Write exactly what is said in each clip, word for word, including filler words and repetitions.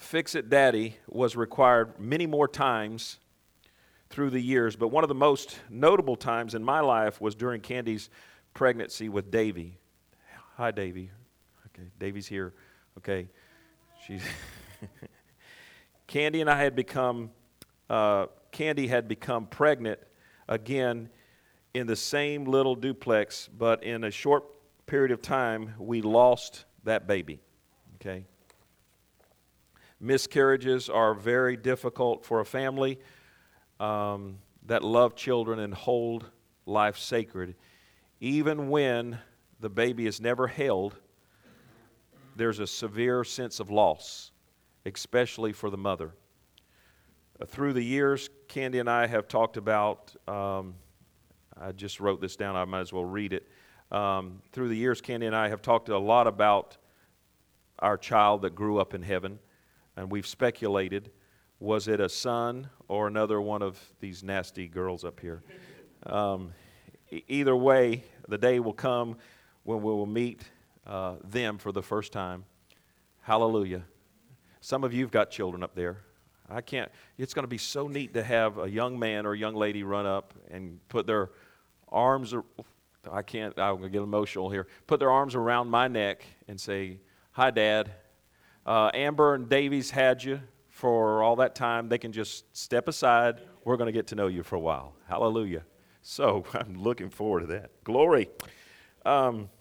Fix-It Daddy was required many more times through the years, but one of the most notable times in my life was during Candy's pregnancy with Davy. Hi, Davy. Okay, Davy's here. Okay, she's Candy and I had become. Uh, Candy had become pregnant again in the same little duplex, but in a short period of time, we lost that baby. Okay. Miscarriages are very difficult for a family um, that love children and hold life sacred. Even when the baby is never held, there's a severe sense of loss, especially for the mother. Uh, through the years, Candy and I have talked about, um, I just wrote this down, I might as well read it. Um, through the years, Candy and I have talked a lot about our child that grew up in heaven. And we've speculated, was it a son or another one of these nasty girls up here? Um, e- either way, the day will come when we will meet uh, them for the first time. Hallelujah. Some of you have got children up there. I can't, it's going to be so neat to have a young man or a young lady run up and put their arms, I can't, I'm going to get emotional here, put their arms around my neck and say, hi, Dad. Uh, Amber and Davies had you for all that time. They can just step aside. We're going to get to know you for a while. Hallelujah. So I'm looking forward to that. Glory. Um,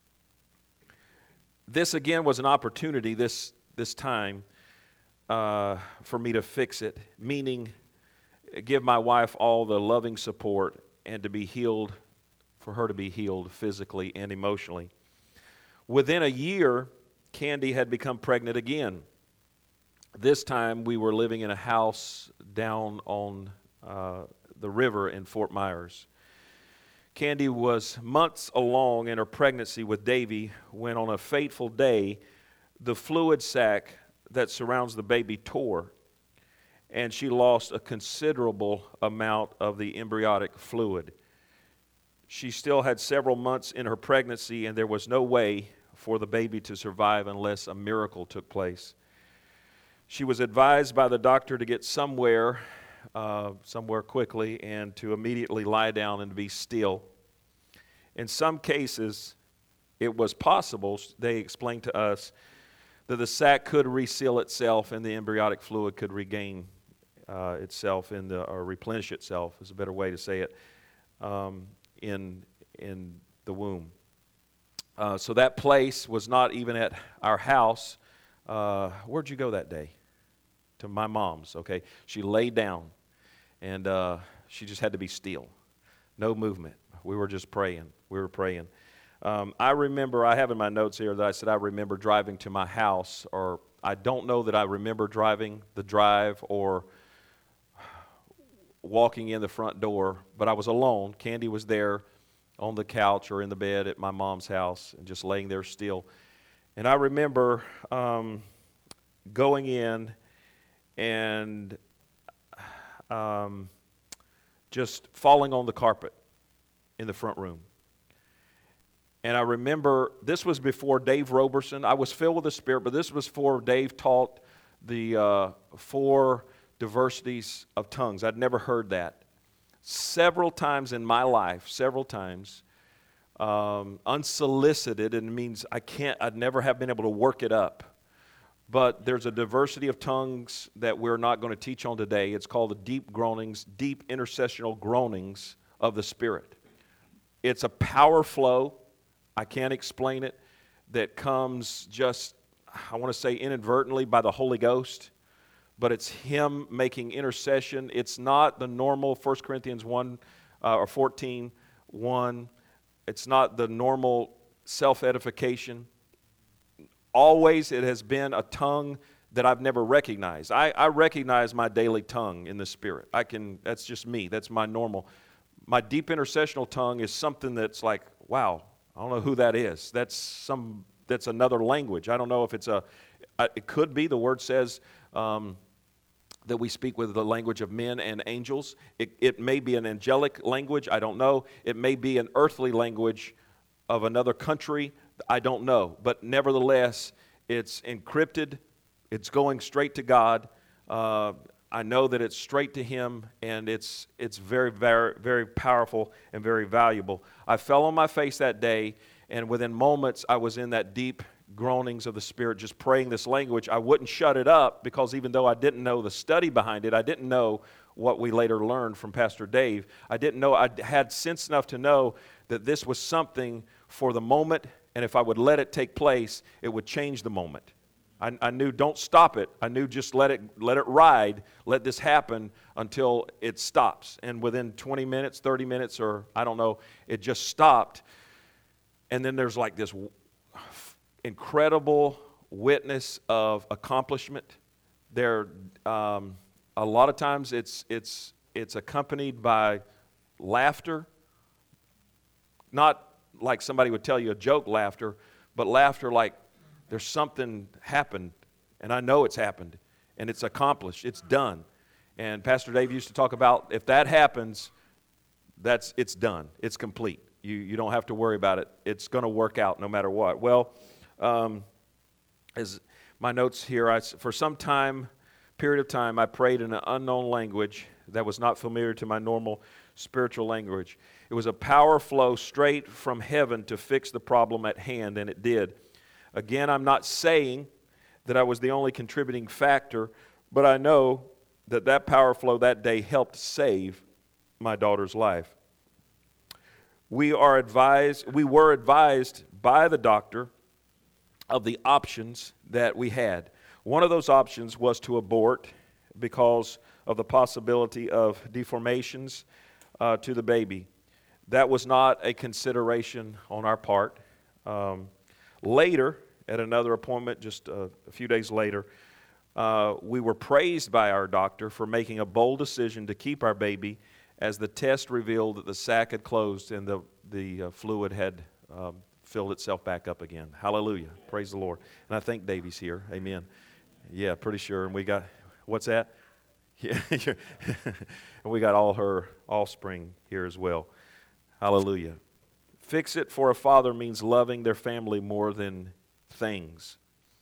this again was an opportunity this this time uh, for me to fix it, meaning give my wife all the loving support and to be healed, for her to be healed physically and emotionally. Within a year, Candy had become pregnant again. This time we were living in a house down on uh, the river in Fort Myers. Candy was months along in her pregnancy with Davy when on a fateful day, the fluid sac that surrounds the baby tore, and she lost a considerable amount of the embryonic fluid. She still had several months in her pregnancy, and there was no way for the baby to survive unless a miracle took place. She was advised by the doctor to get somewhere, uh, somewhere quickly, and to immediately lie down and be still. In some cases, it was possible, they explained to us, that the sac could reseal itself and the embryonic fluid could regain uh, itself in the, or replenish itself, is a better way to say it, um, in in the womb. Uh, so that place was not even at our house. Uh, where'd you go that day? To my mom's, okay. She laid down, and uh, she just had to be still. No movement. We were just praying. We were praying. Um, I remember, I have in my notes here that I said I remember driving to my house, or I don't know that I remember driving the drive or walking in the front door, but I was alone. Candy was there on the couch or in the bed at my mom's house and just laying there still. And I remember um, going in and um, just falling on the carpet in the front room. And I remember, this was before Dave Roberson. I was filled with the Spirit, but this was before Dave taught the uh, four diversities of tongues. I'd never heard that. Several times in my life, several times, um, unsolicited, and it means I can't, I'd never have been able to work it up. But there's a diversity of tongues that we're not going to teach on today. It's called the deep groanings, deep intercessional groanings of the Spirit. It's a power flow, I can't explain it, that comes just, I want to say inadvertently by the Holy Ghost. But it's Him making intercession. It's not the normal First Corinthians one uh, or fourteen one. It's not the normal self-edification. Always it has been a tongue that I've never recognized. I, I recognize my daily tongue in the Spirit. I can. That's just me. That's my normal. My deep intercessional tongue is something that's like, wow, I don't know who that is. That's some. That's another language. I don't know if it's a. It could be. The Word says. Um, that we speak with the language of men and angels. It, it may be an angelic language, I don't know. It may be an earthly language of another country, I don't know. But nevertheless, it's encrypted It's going straight to God. Uh, I know that it's straight to Him, and it's it's very, very, very powerful and very valuable. I fell on my face that day, and within moments, I was in that deep groanings of the Spirit, just praying this language. I wouldn't shut it up, because even though I didn't know the study behind it, I didn't know what we later learned from Pastor Dave. I didn't know, I had sense enough to know that this was something for the moment, and if I would let it take place, it would change the moment. I, I knew, don't stop it. I knew, just let it let it ride. Let this happen until it stops. And within twenty minutes, thirty minutes, or I don't know, it just stopped. And then there's like this incredible witness of accomplishment. There, um, a lot of times it's it's it's accompanied by laughter. Not like somebody would tell you a joke laughter, but laughter like there's something happened, and I know it's happened, and it's accomplished, it's done. And Pastor Dave used to talk about, if that happens, that's it's done, it's complete. You you don't have to worry about it. It's going to work out no matter what. Well, um, as my notes here, I, for some time, period of time, I prayed in an unknown language that was not familiar to my normal spiritual language. It was a power flow straight from heaven to fix the problem at hand, and it did. Again, I'm not saying that I was the only contributing factor, but I know that that power flow that day helped save my daughter's life. We are advised, we were advised by the doctor of the options that we had. One of those options was to abort because of the possibility of deformations uh, to the baby. That was not a consideration on our part. Um, Later, at another appointment, just a, a few days later, uh, we were praised by our doctor for making a bold decision to keep our baby, as the test revealed that the sac had closed and the, the uh, fluid had um, filled itself back up again. Hallelujah. Praise the Lord. And I think Davey's here. Amen. Yeah, pretty sure. And we got, what's that? Yeah, and we got all her offspring here as well. Hallelujah. Fix it for a father means loving their family more than things.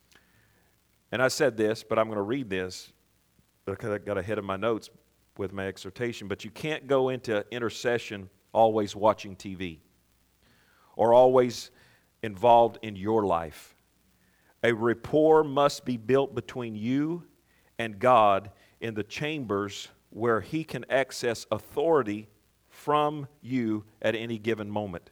And I said this, but I'm going to read this because I got ahead of my notes with my exhortation. But you can't go into intercession always watching T V or always involved in your life. A rapport must be built between you and God in the chambers where He can access authority from you at any given moment.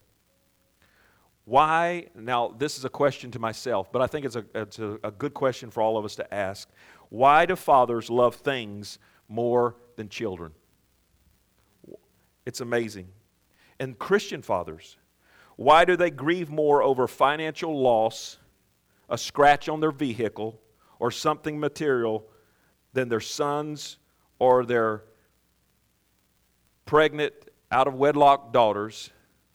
Why? Now, this is a question to myself, but I think it's a, it's a, a good question for all of us to ask. Why do fathers love things more than children? It's amazing. And Christian fathers, why do they grieve more over financial loss, a scratch on their vehicle, or something material than their sons or their pregnant, out-of-wedlock daughters?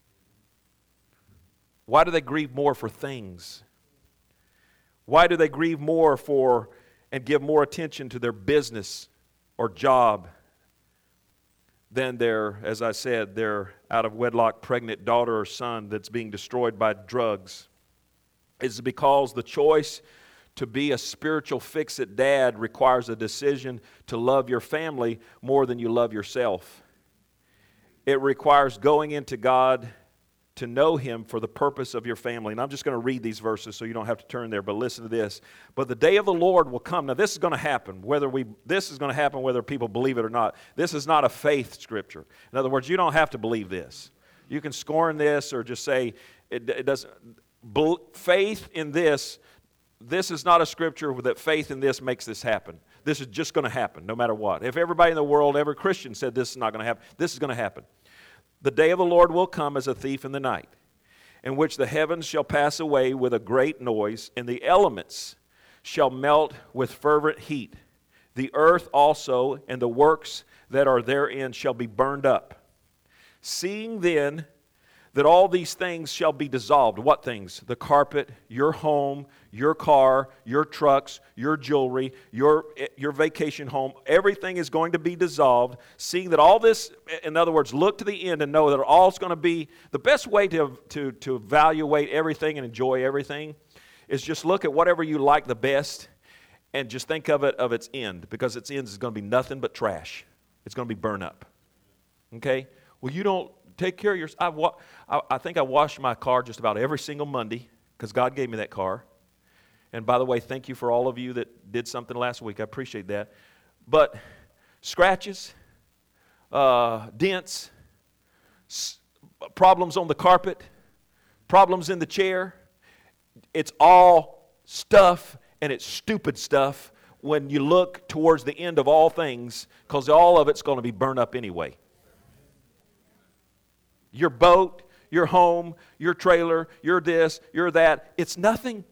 Why do they grieve more for things? Why do they grieve more for and give more attention to their business or job than their, as I said, their out-of-wedlock pregnant daughter or son that's being destroyed by drugs? It's because the choice to be a spiritual fix-it dad requires a decision to love your family more than you love yourself. It requires going into God to know Him for the purpose of your family. And I'm just going to read these verses so you don't have to turn there, but listen to this. But the day of the Lord will come. Now this is going to happen, whether we, this is going to happen whether people believe it or not. This is not a faith scripture. In other words, you don't have to believe this. You can scorn this or just say, it, it doesn't, faith in this, this is not a scripture that faith in this makes this happen. This is just going to happen no matter what. If everybody in the world, every Christian said this is not going to happen, this is going to happen. The day of the Lord will come as a thief in the night, in which the heavens shall pass away with a great noise, and the elements shall melt with fervent heat. The earth also and the works that are therein shall be burned up. Seeing then that all these things shall be dissolved. What things? The carpet, your home, your car, your trucks, your jewelry, your, your vacation home. Everything is going to be dissolved. Seeing that all this, in other words, look to the end and know that all's going to be, the best way to, to, to evaluate everything and enjoy everything is just look at whatever you like the best and just think of it of its end, because its end is going to be nothing but trash. It's going to be burned up. Okay? Well, you don't take care of your... I, wa- I, I think I wash my car just about every single Monday because God gave me that car. And by the way, thank you for all of you that did something last week. I appreciate that. But scratches, uh, dents, s- problems on the carpet, problems in the chair, it's all stuff, and it's stupid stuff when you look towards the end of all things, because all of it's going to be burned up anyway. Your boat, your home, your trailer, your this, your that, it's nothing.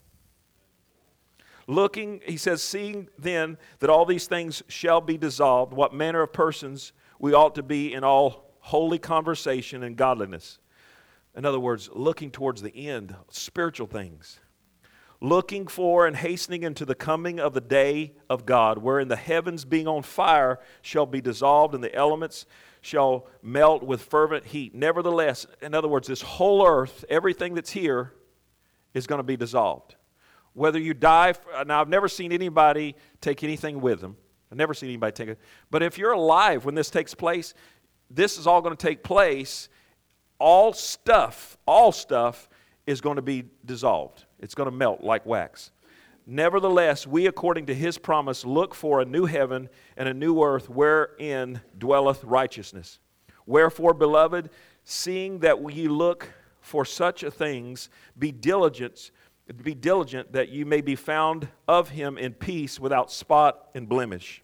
Looking, he says, seeing then that all these things shall be dissolved, what manner of persons we ought to be in all holy conversation and godliness. In other words, looking towards the end, spiritual things. Looking for and hastening into the coming of the day of God, wherein the heavens being on fire shall be dissolved, and the elements shall melt with fervent heat. Nevertheless, in other words, this whole earth, everything that's here, is going to be dissolved. Whether you die, now I've never seen anybody take anything with them. I've never seen anybody take it. But if you're alive when this takes place, this is all going to take place. All stuff, all stuff is going to be dissolved. It's going to melt like wax. Nevertheless, we, according to his promise, look for a new heaven and a new earth wherein dwelleth righteousness. Wherefore, beloved, seeing that ye look for such a things, be diligent, be diligent that you may be found of him in peace, without spot and blemish.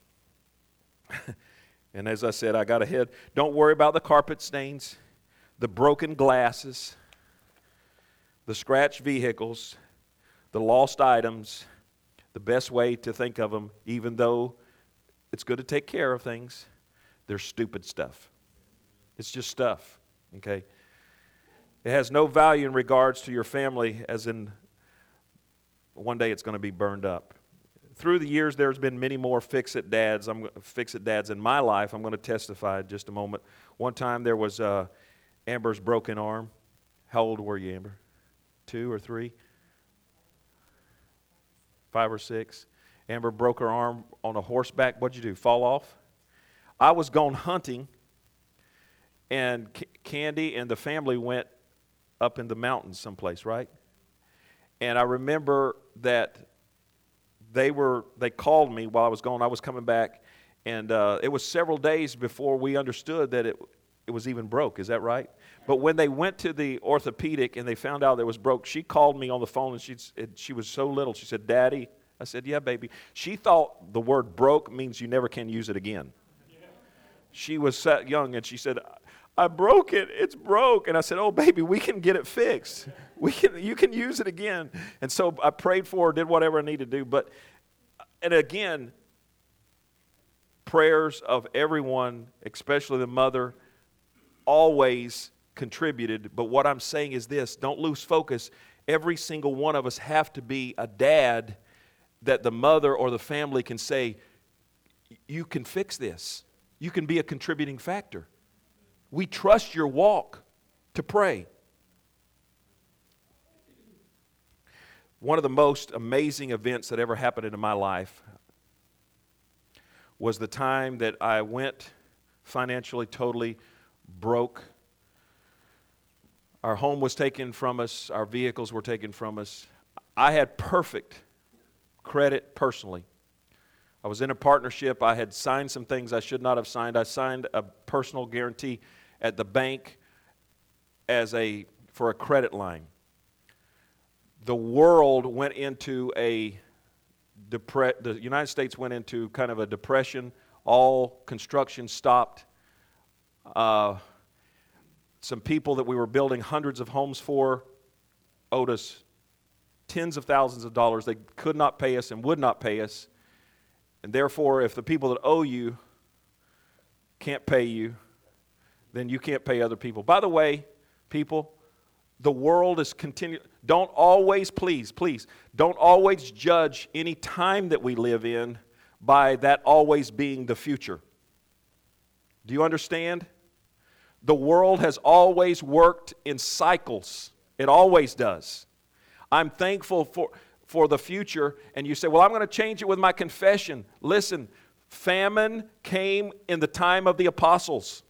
And as I said, I got ahead. Don't worry about the carpet stains, the broken glasses, the scratched vehicles, the lost items. The best way to think of them, even though it's good to take care of things, they're stupid stuff. It's just stuff, okay? It has no value in regards to your family, as in one day it's going to be burned up. Through the years, there's been many more fix-it dads. I'm fix-it dads in my life. I'm going to testify in just a moment. One time there was uh, Amber's broken arm. How old were you, Amber? Two or three? Five or six. Amber broke her arm on a horseback. What'd you do, fall off? I was gone hunting, and C- Candy and the family went up in the mountains someplace, right? And I remember that they were, they called me while I was gone. I was coming back, and uh, it was several days before we understood that it it was even broke. Is that right? But when they went to the orthopedic and they found out it was broke, she called me on the phone, and she she was so little. She said, "Daddy." I said, "Yeah, baby." She thought the word broke means you never can use it again. Yeah. She was young, and she said, "I broke it. It's broke." And I said, "Oh, baby, we can get it fixed. We can. You can use it again." And so I prayed for her, did whatever I needed to do. But, and again, prayers of everyone, especially the mother, always contributed. But what I'm saying is this: don't lose focus. Every single one of us have to be a dad that the mother or the family can say, you can fix this. You can be a contributing factor. We trust your walk to pray. One of the most amazing events that ever happened in my life was the time that I went financially totally broke. Our home was taken from us. Our vehicles were taken from us. I had perfect credit personally. I was in a partnership. I had signed some things I should not have signed. I signed a personal guarantee at the bank as a for a credit line. The world went into a depre- the United States went into kind of a depression. All construction stopped. Uh, some people that we were building hundreds of homes for owed us tens of thousands of dollars. They could not pay us and would not pay us. And therefore, if the people that owe you can't pay you, then you can't pay other people. By the way, people, the world is continuing. Don't always, please, please, don't always judge any time that we live in by that always being the future. Do you understand? The world has always worked in cycles. It always does. I'm thankful for, for the future, and you say, well, I'm going to change it with my confession. Listen, famine came in the time of the apostles.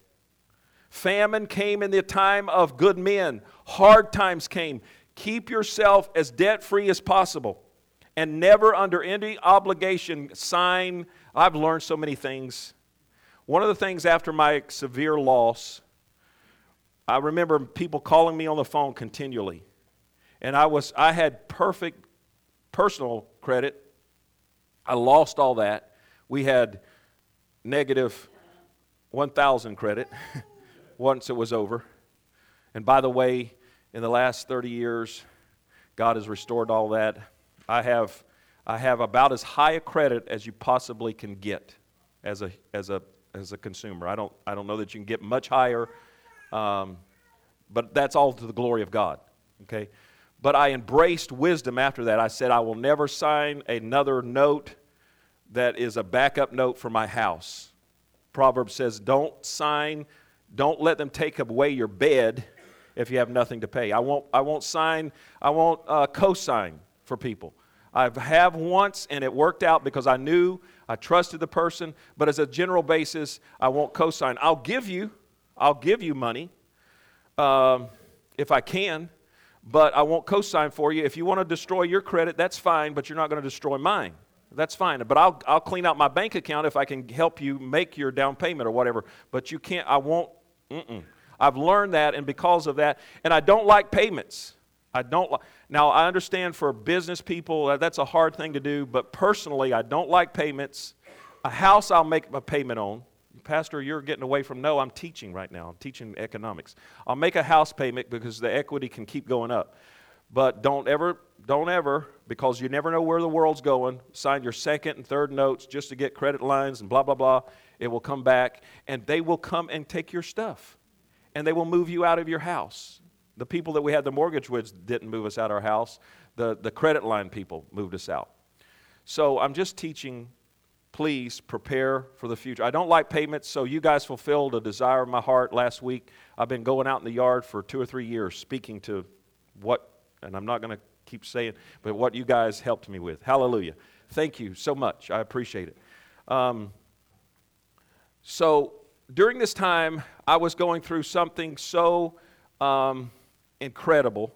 Famine came in the time of good men. Hard times came. Keep yourself as debt-free as possible, and never under any obligation sign. I've learned so many things. One of the things after my severe loss, I remember people calling me on the phone continually. And I was I had perfect personal credit. I lost all that. We had negative one thousand credit once it was over. And by the way, in the last thirty years, God has restored all that. I have I have about as high a credit as you possibly can get as a as a as a consumer. I don't I don't know that you can get much higher, um, but that's all to the glory of God. Okay, but I embraced wisdom after that. I said I will never sign another note that is a backup note for my house. Proverbs says, don't sign, don't let them take away your bed if you have nothing to pay. I won't I won't sign, I won't uh, co-sign for people. I have once, and it worked out because I knew, I trusted the person, but as a general basis, I won't co-sign. I'll give you, I'll give you money um, if I can, but I won't co-sign for you. If you want to destroy your credit, that's fine, but you're not going to destroy mine. That's fine, but I'll I'll clean out my bank account if I can help you make your down payment or whatever, but you can't, I won't, mm-mm. I've learned that, and because of that, and I don't like payments. I don't like, now I understand for business people, that's a hard thing to do, but personally, I don't like payments. A house I'll make a payment on. Pastor, you're getting away from, no, I'm teaching right now. I'm teaching economics. I'll make a house payment because the equity can keep going up. But don't ever, don't ever, because you never know where the world's going, sign your second and third notes just to get credit lines and blah, blah, blah. It will come back, and they will come and take your stuff, and they will move you out of your house. The people that we had the mortgage with didn't move us out of our house. The, the credit line people moved us out. So I'm just teaching, please prepare for the future. I don't like payments, so you guys fulfilled a desire of my heart last week. I've been going out in the yard for two or three years speaking to what, and I'm not going to keep saying, but what you guys helped me with. Hallelujah. Thank you so much. I appreciate it. Um, so during this time, I was going through something so um, incredible.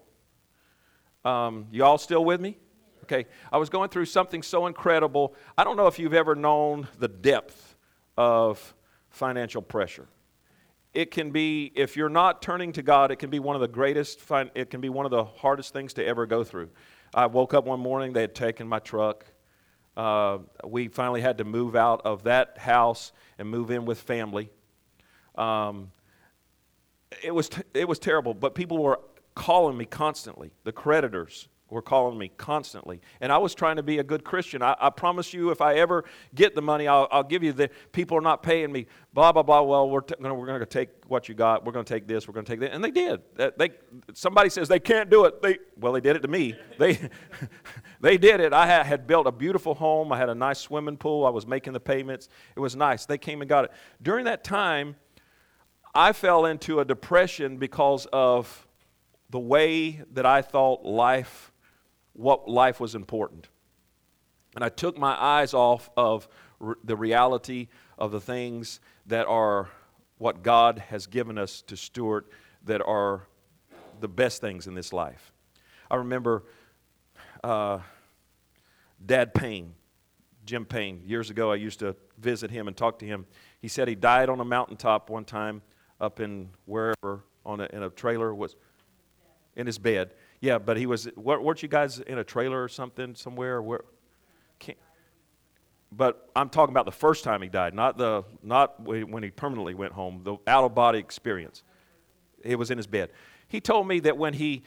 Um, you all still with me? Okay. I was going through something so incredible. I don't know if you've ever known the depth of financial pressure. It can be, if you're not turning to God, it can be one of the greatest, it can be one of the hardest things to ever go through. I woke up one morning, they had taken my truck. Uh, we finally had to move out of that house and move in with family. Um, it was t- it was terrible, but people were calling me constantly. The creditors were calling me constantly. And I was trying to be a good Christian. I, I promise you, if I ever get the money, I'll, I'll give you the, people are not paying me, blah, blah, blah. Well, we're, t- we're going to take what you got. We're going to take this. We're going to take that. And they did. They, somebody says they can't do it. They Well, they did it to me. They they did it. I had, had built a beautiful home. I had a nice swimming pool. I was making the payments. It was nice. They came and got it. During that time, I fell into a depression because of the way that I thought life, what life was important. And I took my eyes off of r- the reality of the things that are what God has given us to steward, that are the best things in this life. I remember uh, Dad Payne, Jim Payne. Years ago, I used to visit him and talk to him. He said he died on a mountaintop one time up in wherever, on a, in a trailer, was in his bed. Yeah, but he was, weren't you guys in a trailer or something somewhere? Where? Can't, but I'm talking about the first time he died, not the not when he permanently went home, the out-of-body experience. He was in his bed. He told me that when he,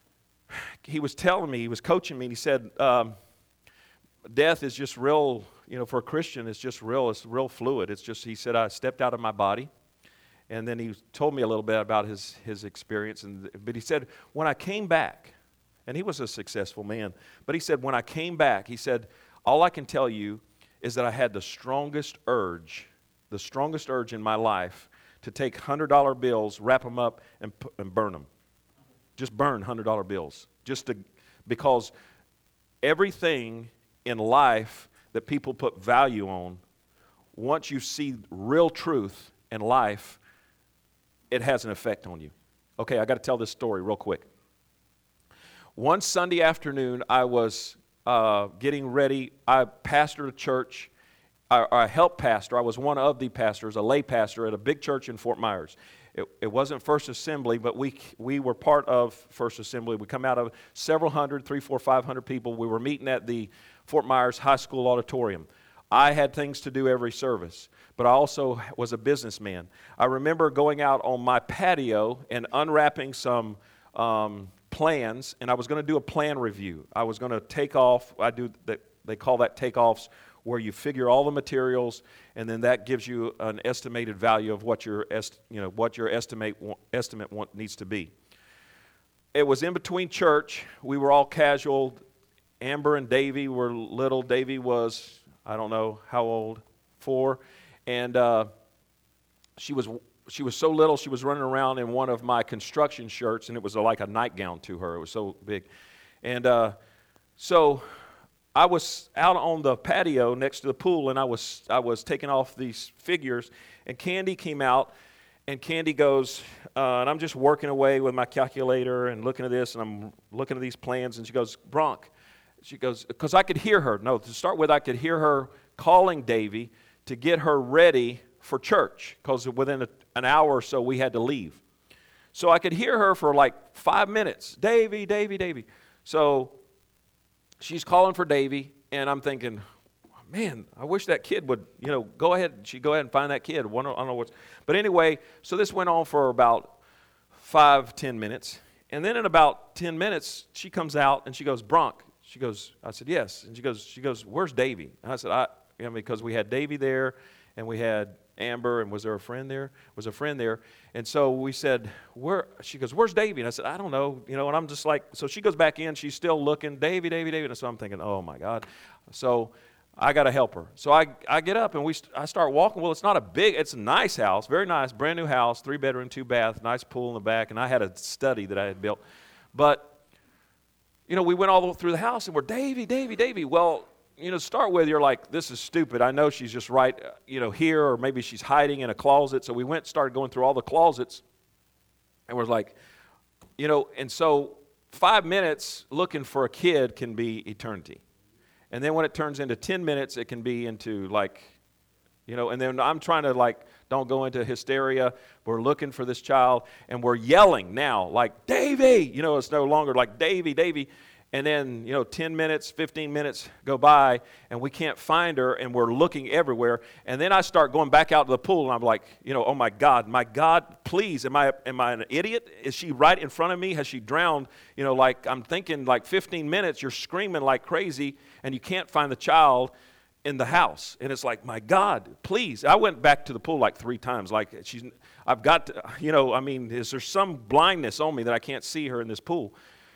he was telling me, he was coaching me, and he said, um, death is just real, you know, for a Christian, it's just real, it's real fluid. It's just, he said, I stepped out of my body. And then he told me a little bit about his, his experience. And, but he said, when I came back, and he was a successful man, but he said, when I came back, he said, all I can tell you is that I had the strongest urge, the strongest urge in my life to take one hundred dollar bills, wrap them up, and, and burn them. Just burn one hundred dollar bills. Just to, because everything in life that people put value on, once you see real truth in life, it has an effect on you. Okay, I got to tell this story real quick. One Sunday afternoon, I was uh, getting ready. I pastored a church. I, I helped pastor. I was one of the pastors, a lay pastor at a big church in Fort Myers. It, it wasn't First Assembly, but we we were part of First Assembly. We come out of several hundred, three, four, five hundred people. We were meeting at the Fort Myers High School auditorium. I had things to do every service, but I also was a businessman. I remember going out on my patio and unwrapping some um, plans, and I was going to do a plan review. I was going to take off. I do that. They call that takeoffs, where you figure all the materials, and then that gives you an estimated value of what your est, you know what your estimate estimate want, needs to be. It was in between church. We were all casual. Amber and Davy were little. Davy was, I don't know how old, four, and uh, she was she was so little. She was running around in one of my construction shirts, and it was a, like a nightgown to her. It was so big, and uh, so I was out on the patio next to the pool, and I was I was taking off these figures, and Candy came out, and Candy goes, uh, and I'm just working away with my calculator and looking at this, and I'm looking at these plans, and she goes, Bronk. She goes, because I could hear her. No, to start with, I could hear her calling Davy to get her ready for church, because within a, an hour or so, we had to leave. So I could hear her for like five minutes. Davy, Davy, Davy. So she's calling for Davy, and I'm thinking, man, I wish that kid would, you know, go ahead. She'd go ahead and find that kid. I don't know what's. But anyway, so this went on for about five, ten minutes. And then in about ten minutes, she comes out, and she goes, Bronk. She goes, I said, yes. And she goes, she goes, where's Davy? And I said, I, you know, because we had Davy there, and we had Amber, and was there a friend there? Was a friend there. And so we said, where? She goes, where's Davy? And I said, I don't know. You know, and I'm just like, so she goes back in. She's still looking, Davy, Davy, Davy. And so I'm thinking, oh, my God. So I got to help her. So I, I get up, and we I start walking. Well, it's not a big, it's a nice house, very nice, brand new house, three bedroom, two bath, nice pool in the back. And I had a study that I had built. But you know, we went all the way through the house, and we're, Davy, Davy, Davy. Well, you know, to start with, you're like, this is stupid. I know she's just right, you know, here, or maybe she's hiding in a closet. So we went, started going through all the closets, and we're like, you know, and so five minutes looking for a kid can be eternity. And then when it turns into ten minutes, it can be into like, you know, and then I'm trying to like, don't go into hysteria. We're looking for this child, and we're yelling now, like, Davy! You know, it's no longer like, Davy, Davy. And then, you know, ten minutes, fifteen minutes go by, and we can't find her, and we're looking everywhere. And then I start going back out to the pool, and I'm like, you know, oh, my God, my God, please, am I am I an idiot? Is she right in front of me? Has she drowned? You know, like, I'm thinking like fifteen minutes, you're screaming like crazy, and you can't find the child in the house. And it's like, my God, please. I went back to the pool like three times. Like, she's, I've got to, you know, I mean, is there some blindness on me that I can't see her in this pool?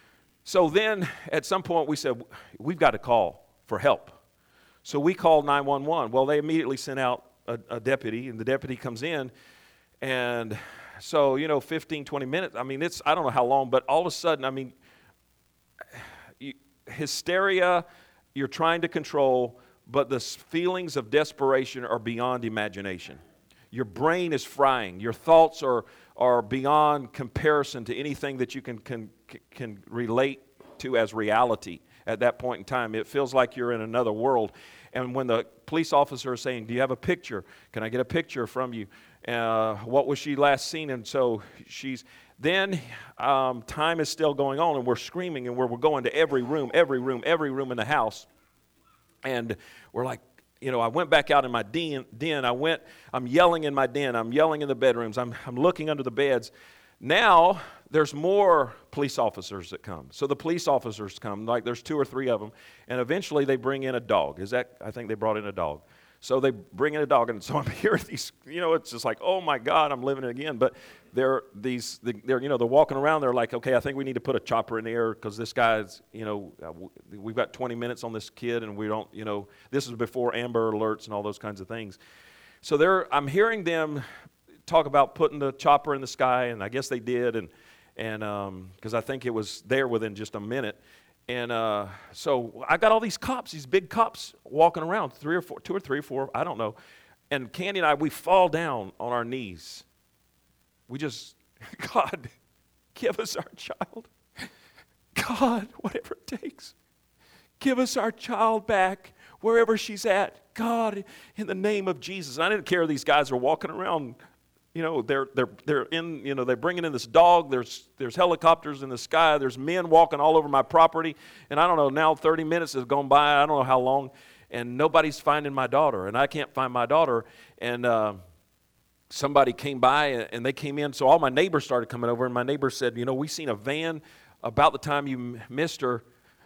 So then at some point we said, we've got to call for help. So we called nine one one. Well, they immediately sent out a, a deputy, and the deputy comes in. And so, you know, fifteen, twenty minutes, I mean, it's, I don't know how long, but all of a sudden, I mean, you, hysteria, you're trying to control, but the feelings of desperation are beyond imagination. Your brain is frying. Your thoughts are are beyond comparison to anything that you can can can relate to as reality at that point in time. It feels like you're in another world. And when the police officer is saying, do you have a picture? Can I get a picture from you? Uh, what was she last seen? And so she's, then um, time is still going on, and we're screaming, and we're, we're going to every room, every room, every room in the house. And we're like, you know, I went back out in my den. den. I went, I'm yelling in my den. I'm yelling in the bedrooms. I'm, I'm looking under the beds. Now, there's more police officers that come. So the police officers come, like there's two or three of them, and eventually they bring in a dog. Is that, I think they brought in a dog. So they bring in a dog, and so I'm hearing these, you know, it's just like, oh my God, I'm living it again. But they're these, they're, you know, they're walking around. They're like, okay, I think we need to put a chopper in the air because this guy's, you know, we've got twenty minutes on this kid, and we don't, you know, this is before Amber Alerts and all those kinds of things. So they're, I'm hearing them talk about putting the chopper in the sky, and I guess they did, and and because um, I think it was there within just a minute. And uh, so I got all these cops, these big cops walking around, three or four, two or three or four, I don't know. And Candy and I, we fall down on our knees. We just, God, give us our child. God, whatever it takes, give us our child back wherever she's at. God, in the name of Jesus. And I didn't care. These guys are walking around. You know, they're they're they're in. You know, they're bringing in this dog. There's there's helicopters in the sky. There's men walking all over my property. And I don't know. Now thirty minutes has gone by. I don't know how long, and nobody's finding my daughter, and I can't find my daughter. And uh, somebody came by, and they came in. So all my neighbors started coming over, and my neighbor said, you know, we seen a van about the time you missed her.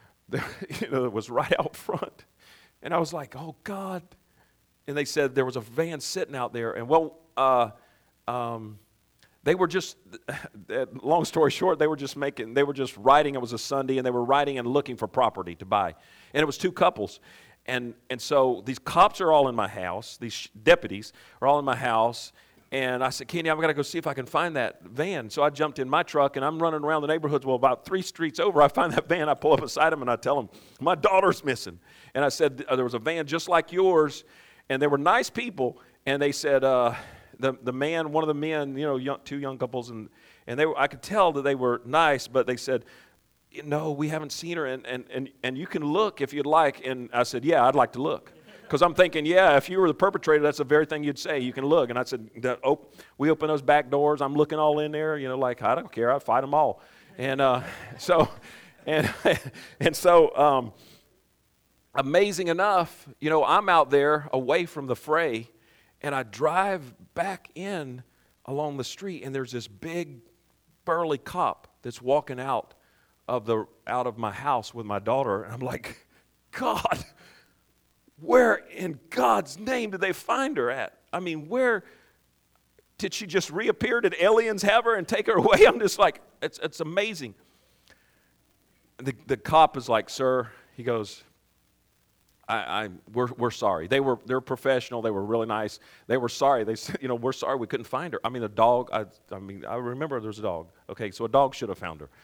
You know, it was right out front. And I was like, oh God. And they said there was a van sitting out there, and well. Uh, Um, they were just, long story short, they were just making, they were just riding, it was a Sunday, and they were riding and looking for property to buy. And it was two couples. And and so these cops are all in my house, these deputies are all in my house, and I said, Kenny, I've got to go see if I can find that van. So I jumped in my truck, and I'm running around the neighborhoods. Well, about three streets over, I find that van. I pull up beside him, and I tell him, my daughter's missing. And I said, there was a van just like yours, and they were nice people, and they said, uh, The the man, one of the men, you know, young, two young couples, and and they were, I could tell that they were nice, but they said, no, we haven't seen her, and and and, and you can look if you'd like. And I said, yeah, I'd like to look, because I'm thinking, yeah, if you were the perpetrator, that's the very thing you'd say. You can look. And I said, oh, we open those back doors. I'm looking all in there, you know, like I don't care, I'd fight them all. And uh, so, and and so, um, amazing enough, you know, I'm out there away from the fray. And I drive back in along the street, and there's this big, burly cop that's walking out of the out of my house with my daughter. And I'm like, God, where in God's name did they find her at? I mean, where did she just reappear? Did aliens have her and take her away? I'm just like, it's it's amazing. The the cop is like, sir, he goes, I, I we're we're sorry. They were they're professional. They were really nice. They were sorry. They said, you know, we're sorry we couldn't find her. I mean, the dog. I I mean, I remember there was a dog. Okay, so a dog should have found her.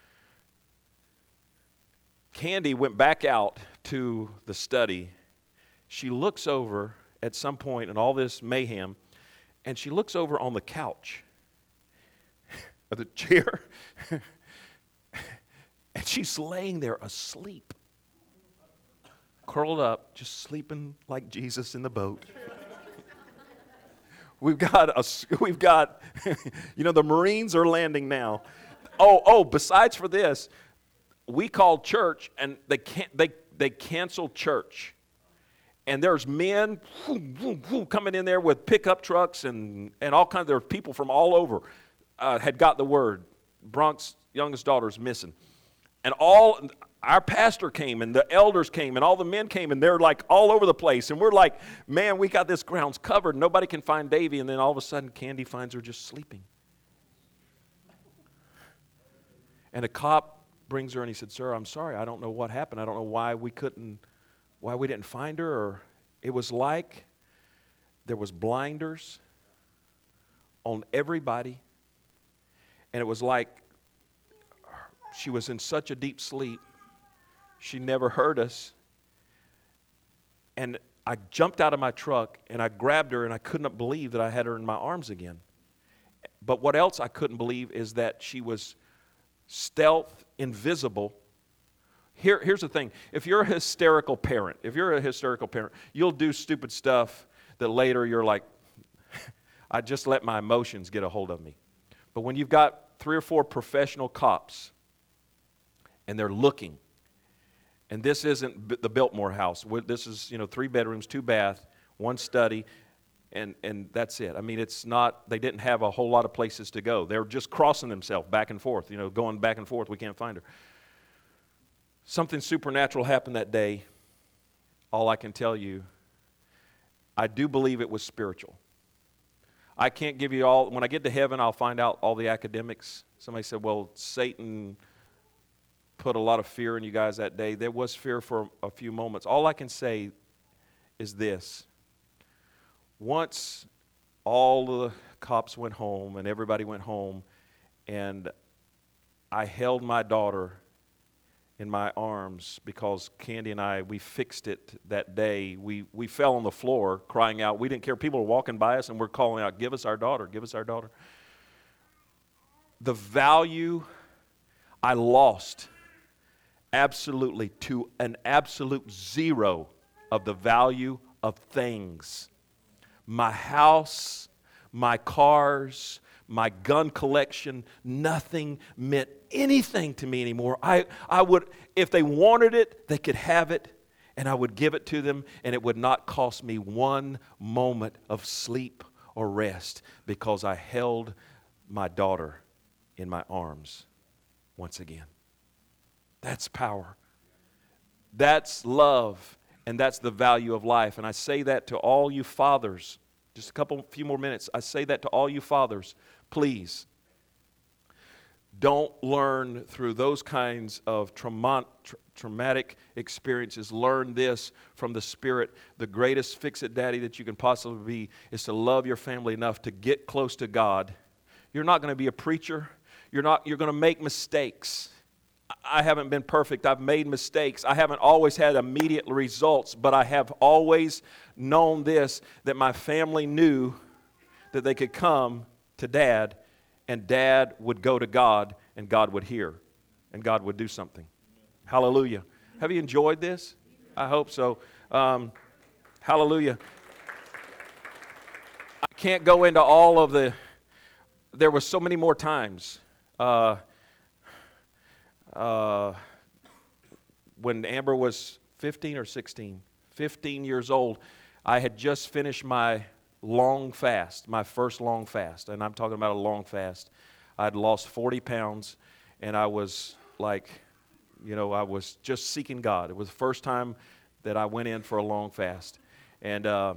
Candy went back out to the study. She looks over at some point in all this mayhem, and she looks over on the couch, or the chair, and she's laying there asleep. Curled up, just sleeping like Jesus in the boat. We've got a, we've got, you know, the Marines are landing now. Oh, oh, besides for this, we called church, and they can't, they they canceled church. And there's men whoo, whoo, whoo, coming in there with pickup trucks and, and all kinds, there were people from all over uh, had got the word. Bronk's youngest daughter is missing. And all, our pastor came, and the elders came, and all the men came, and they're like all over the place. And we're like, man, we got this grounds covered. Nobody can find Davy. And then all of a sudden, Candy finds her just sleeping. And a cop brings her, and he said, sir, I'm sorry. I don't know what happened. I don't know why we couldn't, why we didn't find her. Or it was like there was blinders on everybody. And it was like she was in such a deep sleep, she never heard us. And I jumped out of my truck, and I grabbed her, and I couldn't believe that I had her in my arms again. But what else I couldn't believe is that she was stealth, invisible. Here, here's the thing. If you're a hysterical parent, if you're a hysterical parent, you'll do stupid stuff that later you're like, I just let my emotions get a hold of me. But when you've got three or four professional cops, and they're looking. And this isn't the Biltmore house. This is, you know, three bedrooms, two bath, one study, and, and that's it. I mean, it's not, they didn't have a whole lot of places to go. They're just crossing themselves back and forth, you know, going back and forth. We can't find her. Something supernatural happened that day. All I can tell you, I do believe it was spiritual. I can't give you all, when I get to heaven, I'll find out all the academics. Somebody said, well, Satan put a lot of fear in you guys that day. There was fear for a few moments. All I can say is this. Once all the cops went home and everybody went home, and I held my daughter in my arms because Candy and I, we fixed it that day. We we fell on the floor crying out. We didn't care. People were walking by us and we're calling out, give us our daughter, give us our daughter. The value I lost absolutely to an absolute zero of the value of things. My house, my cars, my gun collection, nothing meant anything to me anymore. I, I would, if they wanted it, they could have it, and I would give it to them, and it would not cost me one moment of sleep or rest because I held my daughter in my arms once again. That's power. That's love, and that's the value of life. And I say that to all you fathers. Just a couple, few more minutes. I say that to all you fathers. Please, don't learn through those kinds of trauma, tra- traumatic experiences. Learn this from the Spirit. The greatest fix-it daddy that you can possibly be is to love your family enough to get close to God. You're not going to be a preacher. You're not. You're going to make mistakes. I haven't been perfect. I've made mistakes. I haven't always had immediate results, but I have always known this, that my family knew that they could come to Dad, and Dad would go to God, and God would hear, and God would do something. Hallelujah. Have you enjoyed this? I hope so. Um, hallelujah. I can't go into all of the, there were so many more times. Uh, Uh, when Amber was fifteen or sixteen, fifteen years old, I had just finished my long fast, my first long fast, and I'm talking about a long fast. I'd lost forty pounds, and I was like, you know, I was just seeking God. It was the first time that I went in for a long fast. And uh,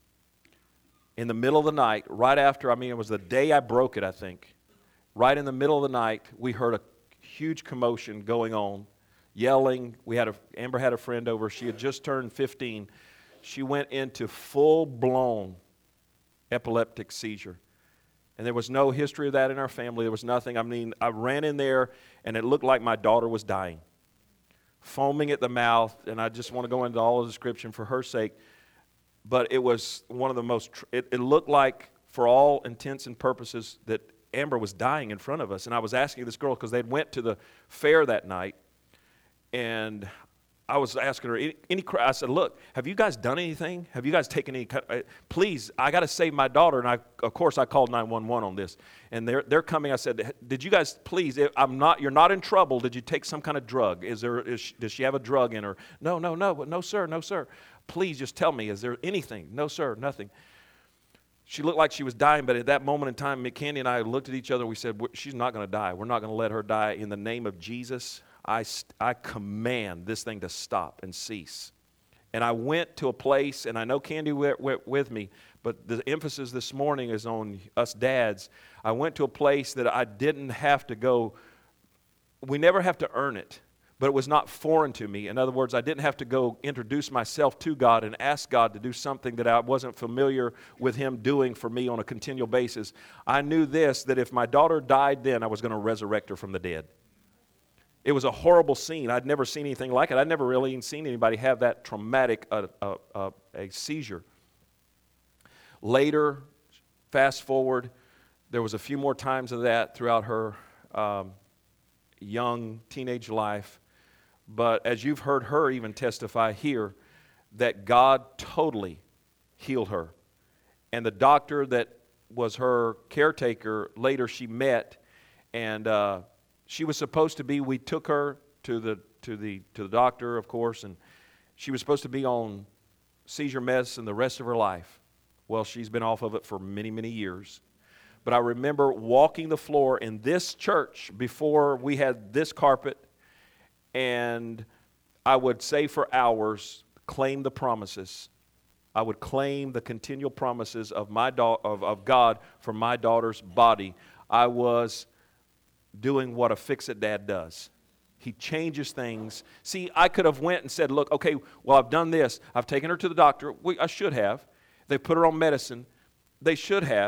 in the middle of the night, right after, I mean, it was the day I broke it, I think, right in the middle of the night, we heard a huge commotion going on, yelling. We had a Amber had a friend over. She had just turned fifteen. She went into full-blown epileptic seizure. And there was no history of that in our family. There was nothing. I mean, I ran in there, and it looked like my daughter was dying, foaming at the mouth. And I just want to go into all the description for her sake. But it was one of the most, tr- it, it looked like, for all intents and purposes, that Amber was dying in front of us. And I was asking this girl, because they'd went to the fair that night, and I was asking her, any, any I said, look, have you guys done anything? Have you guys taken any, please, I got to save my daughter. And I, of course, I called nine one one on this. And they're, they're coming. I said, did you guys, please, I'm not, you're not in trouble. Did you take some kind of drug? Is there, is she, does she have a drug in her? No, no, no, no, sir, no, sir. Please just tell me, is there anything? No, sir, nothing. She looked like she was dying, but at that moment in time, Candy and I looked at each other and we said, she's not going to die. We're not going to let her die. In the name of Jesus, I, I command this thing to stop and cease. And I went to a place, and I know Candy went, went with me, but the emphasis this morning is on us dads. I went to a place that I didn't have to go. We never have to earn it. But it was not foreign to me. In other words, I didn't have to go introduce myself to God and ask God to do something that I wasn't familiar with Him doing for me on a continual basis. I knew this, that if my daughter died then, I was going to resurrect her from the dead. It was a horrible scene. I'd never seen anything like it. I'd never really even seen anybody have that traumatic uh, uh, uh, a seizure. Later, fast forward, there was a few more times of that throughout her um, young teenage life. But as you've heard her even testify here, that God totally healed her. And the doctor that was her caretaker, later she met, and uh, she was supposed to be, we took her to the to the to the doctor, of course, and she was supposed to be on seizure medicine the rest of her life. Well, she's been off of it for many, many years. But I remember walking the floor in this church before we had this carpet, and I would say for hours, claim the promises. I would claim the continual promises of my da- of, of God for my daughter's body. I was doing what a fix-it dad does. He changes things. See, I could have went and said, look, okay, well, I've done this. I've taken her to the doctor. We, I should have. They put her on medicine. They should have.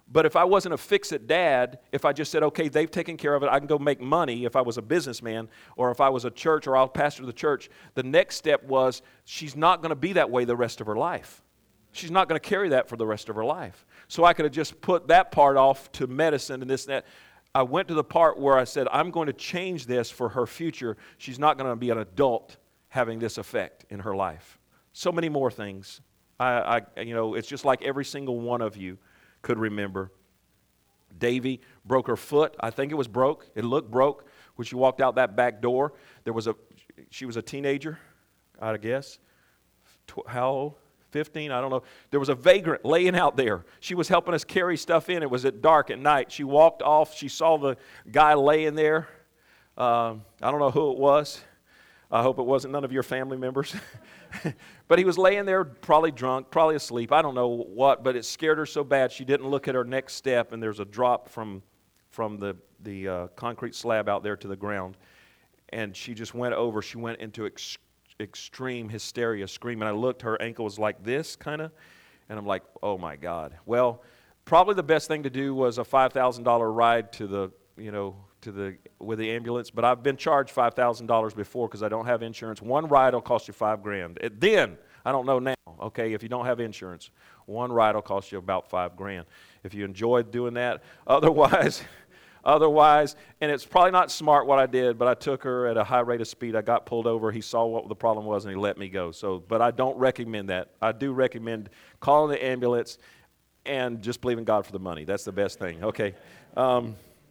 But if I wasn't a fix-it dad, if I just said, okay, they've taken care of it, I can go make money if I was a businessman, or if I was a church or I'll pastor the church, the next step was she's not going to be that way the rest of her life. She's not going to carry that for the rest of her life. So I could have just put that part off to medicine and this and that. I went to the part where I said, I'm going to change this for her future. She's not going to be an adult having this effect in her life. So many more things. I, I, you know, it's just like every single one of you could remember. Davy broke her foot. I think it was broke. It looked broke when she walked out that back door. There was a, she was a teenager, I guess. How old? fifteen, I don't know. There was a vagrant laying out there. She was helping us carry stuff in. It was at dark at night. She walked off. She saw the guy laying there. Um, I don't know who it was. I hope it wasn't none of your family members. But he was laying there, probably drunk, probably asleep. I don't know what, but it scared her so bad she didn't look at her next step, and there's a drop from from the, the uh, concrete slab out there to the ground. And she just went over. She went into ex- extreme hysteria, screaming. I looked, her ankle was like this, kind of, and I'm like, oh, my God. Well, probably the best thing to do was a five thousand dollars ride to the, you know, to the with the ambulance, but I've been charged five thousand dollars before because I don't have insurance. One ride will cost you five grand. It, then, I don't know now, okay, if you don't have insurance, one ride will cost you about five grand. If you enjoyed doing that, otherwise, otherwise, and it's probably not smart what I did, but I took her at a high rate of speed. I got pulled over. He saw what the problem was, and he let me go. So, but I don't recommend that. I do recommend calling the ambulance and just believing God for the money. That's the best thing, okay? Um,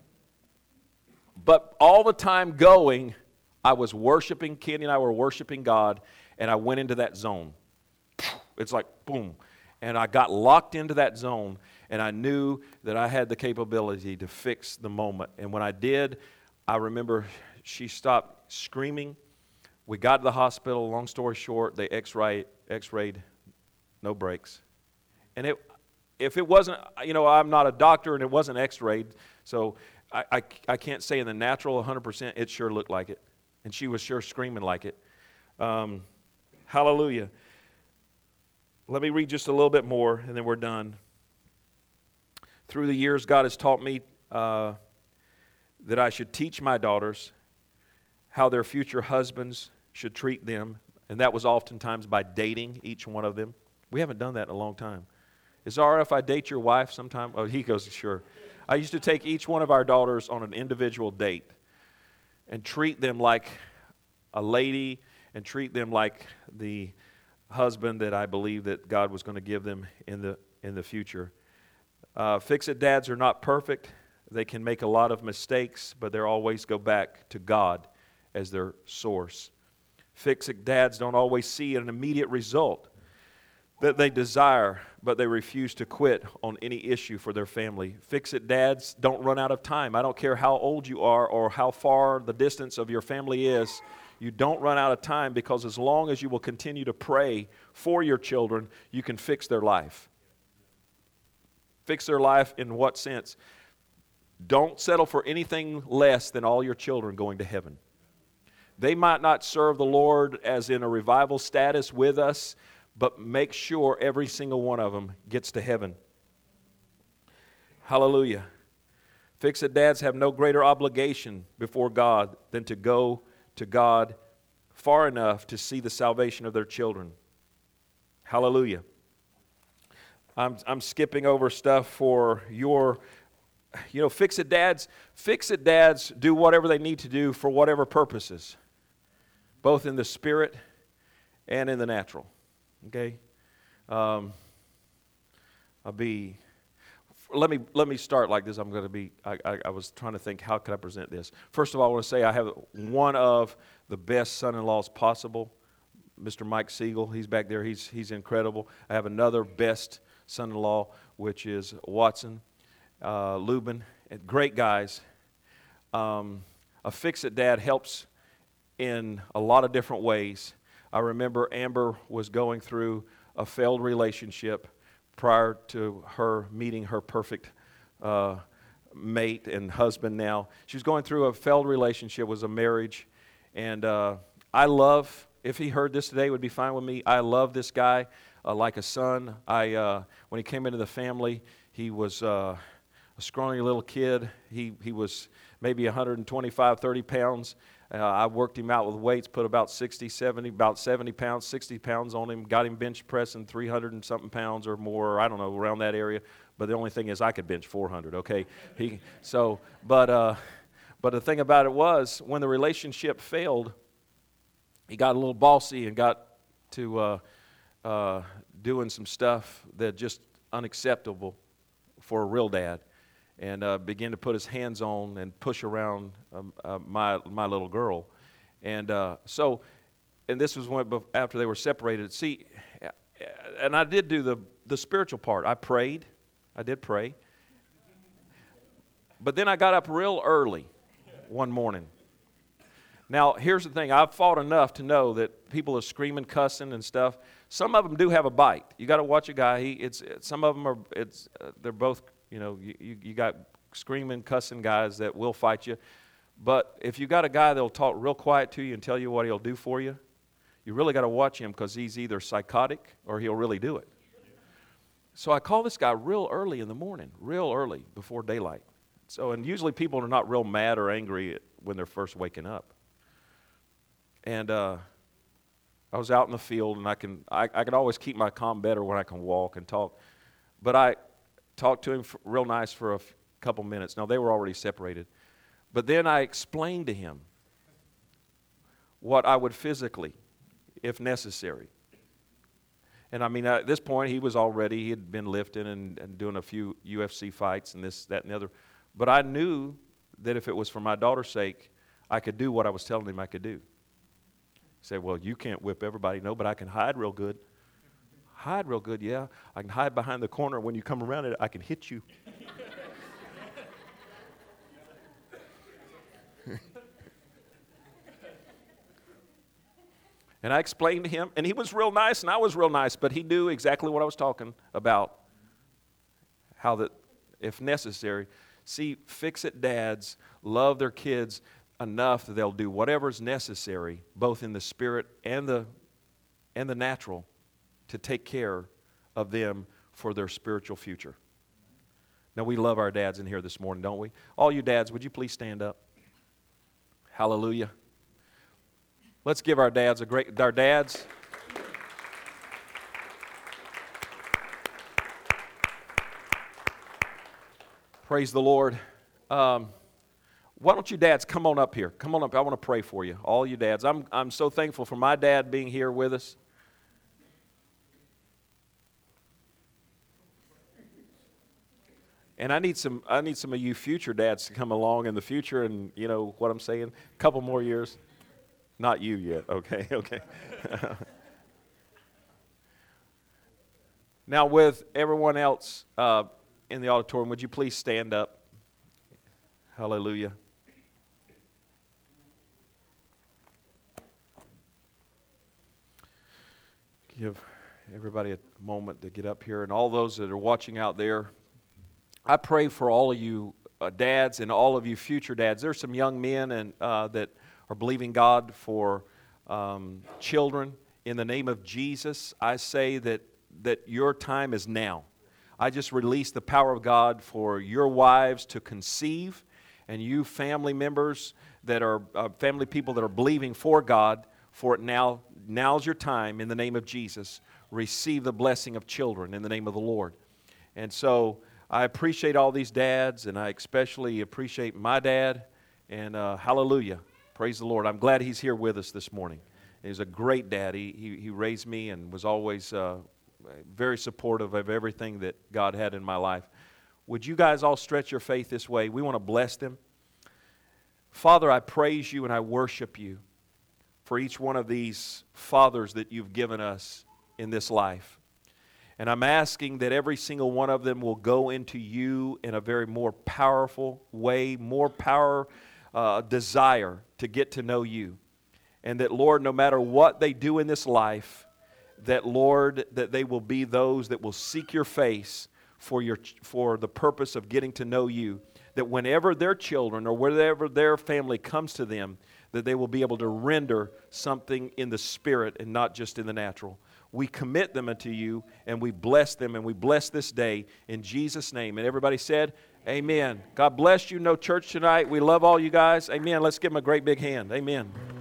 But all the time going, I was worshiping, Kenny and I were worshiping God, and I went into that zone. It's like, boom. And I got locked into that zone, and I knew that I had the capability to fix the moment. And when I did, I remember she stopped screaming. We got to the hospital, long story short, they x-rayed, x-rayed, no breaks. And it, if it wasn't, you know, I'm not a doctor, and it wasn't x-rayed, so I, I, I can't say in the natural one hundred percent, it sure looked like it. And she was sure screaming like it. Um, hallelujah. Let me read just a little bit more, and then we're done. Through the years, God has taught me uh, that I should teach my daughters how their future husbands should treat them. And that was oftentimes by dating each one of them. We haven't done that in a long time. Is it all right if I date your wife sometime? Oh, he goes, sure. I used to take each one of our daughters on an individual date and treat them like a lady and treat them like the husband that I believe that God was going to give them in the in the future. Uh, fix-it dads are not perfect. They can make a lot of mistakes, but they always go back to God as their source. Fix-it dads don't always see an immediate result that they desire, but they refuse to quit on any issue for their family. Fix-it dads don't run out of time. I don't care how old you are or how far the distance of your family is. You don't run out of time, because as long as you will continue to pray for your children, you can fix their life. Fix their life in what sense? Don't settle for anything less than all your children going to heaven. They might not serve the Lord as in a revival status with us, but make sure every single one of them gets to heaven. Hallelujah. Fix-it dads have no greater obligation before God than to go to God far enough to see the salvation of their children. Hallelujah. I'm, I'm skipping over stuff for your, you know, fix-it dads. Fix-it dads do whatever they need to do for whatever purposes, both in the spirit and in the natural. Okay, um, I'll be. Let me let me start like this. I'm going to be. I, I, I was trying to think, how could I present this? First of all, I want to say I have one of the best son-in-laws possible, Mister Mike Siegel. He's back there. He's he's incredible. I have another best son-in-law, which is Watson uh, Lubin. Great guys. Um, a fix-it dad helps in a lot of different ways. I remember Amber was going through a failed relationship prior to her meeting her perfect uh, mate and husband now. She was going through a failed relationship, was a marriage. And uh, I love, if he heard this today, it would be fine with me. I love this guy uh, like a son. I uh, when he came into the family, he was uh, a scrawny little kid. He, he was maybe one twenty-five, thirty pounds. Uh, I worked him out with weights, put about sixty, seventy, about seventy pounds, sixty pounds on him, got him bench pressing three hundred and something pounds or more, I don't know, around that area. But the only thing is I could bench four hundred, okay? He, so, but, uh, but the thing about it was, when the relationship failed, he got a little bossy and got to uh, uh, doing some stuff that just unacceptable for a real dad. And uh, began to put his hands on and push around um, uh, my my little girl, and uh, so, and this was when after they were separated. See, and I did do the the spiritual part. I prayed, I did pray, but then I got up real early one morning. Now here's the thing: I've fought enough to know that people are screaming, cussing, and stuff. Some of them do have a bite. You got to watch a guy. He it's some of them are it's uh, they're both. You know, you, you, you got screaming, cussing guys that will fight you. But if you got a guy that will talk real quiet to you and tell you what he'll do for you, you really got to watch him because he's either psychotic or he'll really do it. So I call this guy real early in the morning, real early before daylight. So, and usually people are not real mad or angry when they're first waking up. And uh, I was out in the field, and I can I, I can always keep my calm better when I can walk and talk. But I talked to him for, real nice for a f- couple minutes. Now, they were already separated. But then I explained to him what I would physically, if necessary. And I mean, at this point, he was already, he had been lifting and, and doing a few U F C fights and this, that, and the other. But I knew that if it was for my daughter's sake, I could do what I was telling him I could do. He said, well, you can't whip everybody. No, but I can hide real good. Hide real good, yeah. I can hide behind the corner. When you come around it, I can hit you. And I explained to him, and he was real nice, and I was real nice, but he knew exactly what I was talking about. How that, if necessary, see, fix-it dads love their kids enough that they'll do whatever's necessary, both in the spirit and the and the natural, to take care of them for their spiritual future. Now, we love our dads in here this morning, don't we? All you dads, would you please stand up? Hallelujah. Let's give our dads a great, our dads. Praise the Lord. Um, why don't you dads come on up here? Come on up. I want to pray for you, all you dads. I'm I'm so thankful for my dad being here with us. And I need some I need some of you future dads to come along in the future, and you know what I'm saying? A couple more years. Not you yet. Okay, okay. Now, with everyone else uh, in the auditorium, would you please stand up? Hallelujah. Give everybody a moment to get up here, and all those that are watching out there, I pray for all of you uh, dads and all of you future dads. There's some young men and uh, that are believing God for um, children. In the name of Jesus, I say that, that your time is now. I just release the power of God for your wives to conceive, and you family members that are uh, family people that are believing for God for it now. Now's your time in the name of Jesus. Receive the blessing of children in the name of the Lord. And so I appreciate all these dads, and I especially appreciate my dad, and uh, hallelujah. Praise the Lord. I'm glad he's here with us this morning. He's a great dad. He, he, he raised me and was always uh, very supportive of everything that God had in my life. Would you guys all stretch your faith this way? We want to bless them. Father, I praise you and I worship you for each one of these fathers that you've given us in this life. And I'm asking that every single one of them will go into you in a very more powerful way, more power, uh, desire to get to know you. And that, Lord, no matter what they do in this life, that, Lord, that they will be those that will seek your face for your for the purpose of getting to know you. That whenever their children or whenever their family comes to them, that they will be able to render something in the spirit and not just in the natural. We commit them unto you, and we bless them, and we bless this day in Jesus' name. And everybody said, amen. God bless you. No church tonight. We love all you guys. Amen. Let's give them a great big hand. Amen.